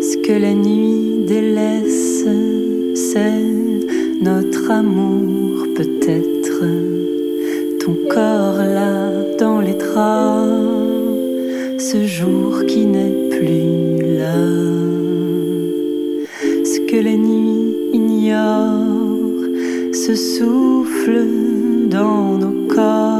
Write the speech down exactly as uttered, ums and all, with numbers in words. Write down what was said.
Ce que la nuit délaisse, c'est notre amour peut-être. Ton corps là dans les draps, ce jour qui n'est plus là. Ce que la nuit ignore, ce souffle dans nos corps.